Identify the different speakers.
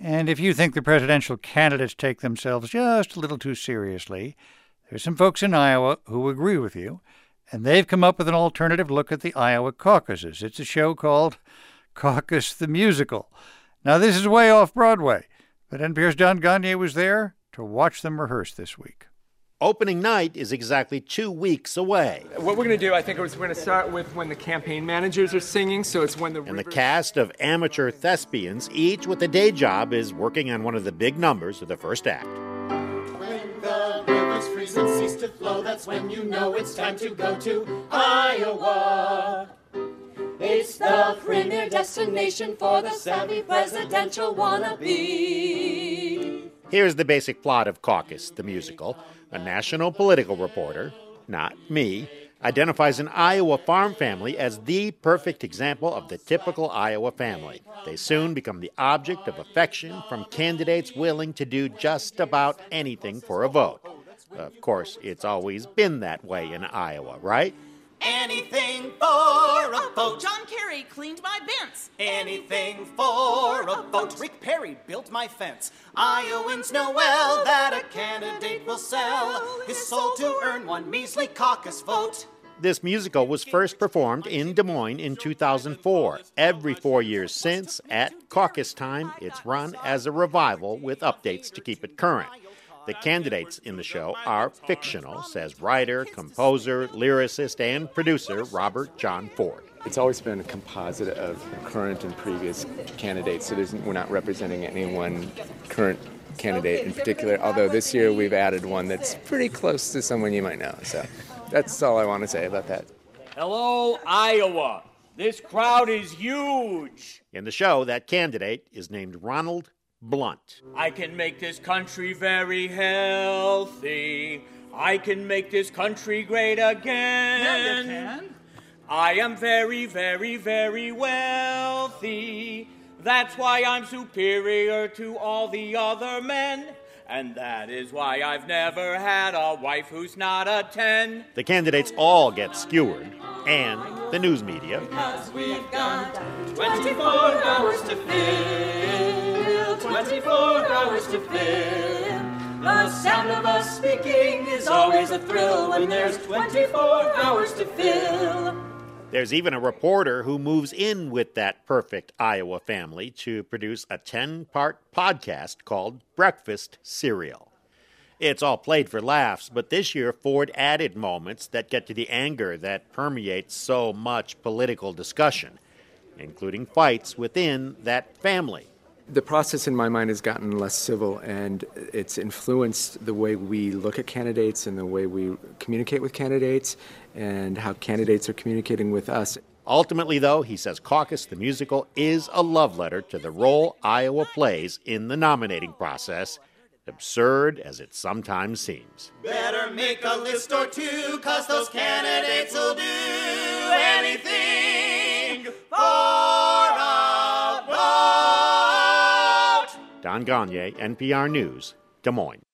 Speaker 1: And if you think the presidential candidates take themselves just a little too seriously, there's some folks in Iowa who agree with you, and they've come up with an alternative look at the Iowa caucuses. It's a show called Caucus the Musical. Now, this is way off Broadway, but NPR's Don Gonyea was there to watch them rehearse this week.
Speaker 2: Opening night is exactly 2 weeks away.
Speaker 3: What we're going to do, I think, is we're going to start with when the campaign managers are singing, so it's when
Speaker 2: And the cast of amateur thespians, each with a day job, is working on one of the big numbers of the first act.
Speaker 4: When the rivers freeze and cease to flow, that's when you know it's time to go to Iowa. It's the premier destination for the savvy presidential wannabe.
Speaker 2: Here's the basic plot of Caucus, the musical. A national political reporter, not me, identifies an Iowa farm family as the perfect example of the typical Iowa family. They soon become the object of affection from candidates willing to do just about anything for a vote. Of course, it's always been that way in Iowa, right?
Speaker 4: Anything for a vote.
Speaker 5: John Kerry cleaned my vents.
Speaker 4: Anything for a vote. Rick Perry built my fence. Iowans know well that a candidate will sell his soul to earn one measly caucus vote.
Speaker 2: This musical was first performed in Des Moines in 2004. Every 4 years since, at caucus time, it's run as a revival with updates to keep it current. The candidates in the show are fictional, says writer, composer, lyricist, and producer Robert John Ford.
Speaker 3: It's always been a composite of current and previous candidates, so we're not representing any one current candidate in particular, although this year we've added one that's pretty close to someone you might know. So that's all I want to say about that.
Speaker 6: Hello, Iowa. This crowd is huge.
Speaker 2: In the show, that candidate is named Ronald Blunt.
Speaker 6: I can make this country very healthy. I can make this country great again.
Speaker 5: Yeah, you can.
Speaker 6: I am very, very, very wealthy. That's why I'm superior to all the other men. And that is why I've never had a wife who's not a 10.
Speaker 2: The candidates all get skewered, and the news media.
Speaker 4: Because we've got 24 hours to fill. 24 hours to fill. The sound of us speaking is always a thrill when there's 24 hours to fill.
Speaker 2: There's even a reporter who moves in with that perfect Iowa family to produce a 10-part podcast called Breakfast Cereal. It's all played for laughs, but this year Ford added moments that get to the anger that permeates so much political discussion, including fights within that family.
Speaker 3: The process in my mind has gotten less civil, and it's influenced the way we look at candidates and the way we communicate with candidates and how candidates are communicating with us.
Speaker 2: Ultimately, though, he says Caucus the Musical is a love letter to the role Iowa plays in the nominating process, absurd as it sometimes seems.
Speaker 4: Better make a list or two, 'cause those candidates will do anything for a vote.
Speaker 2: Don Gonyea, NPR News, Des Moines.